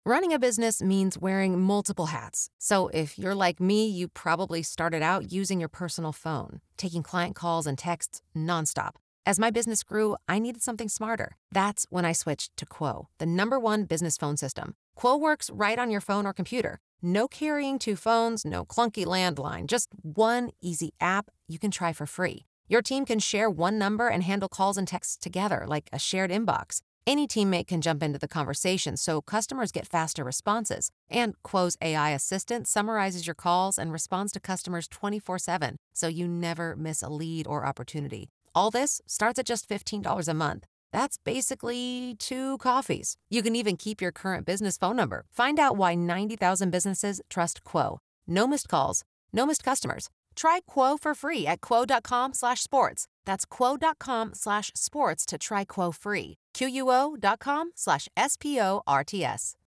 Running a business means wearing multiple hats. So if you're like me, you probably started out using your personal phone, taking client calls and texts nonstop. As my business grew, I needed something smarter. That's when I switched to Quo, the number one business phone system. Quo works right on your phone or computer. No carrying two phones, no clunky landline, just one easy app you can try for free. Your team can share one number and handle calls and texts together like a shared inbox. Any teammate can jump into the conversation so customers get faster responses. And Quo's AI assistant summarizes your calls and responds to customers 24/7, so you never miss a lead or opportunity. All this starts at just $15 a month. That's basically two coffees. You can even keep your current business phone number. Find out why 90,000 businesses trust Quo. No missed calls, no missed customers. Try Quo for free at quo.com/sports. That's quo.com/sports to try Quo free. QUO.com/SPORTS.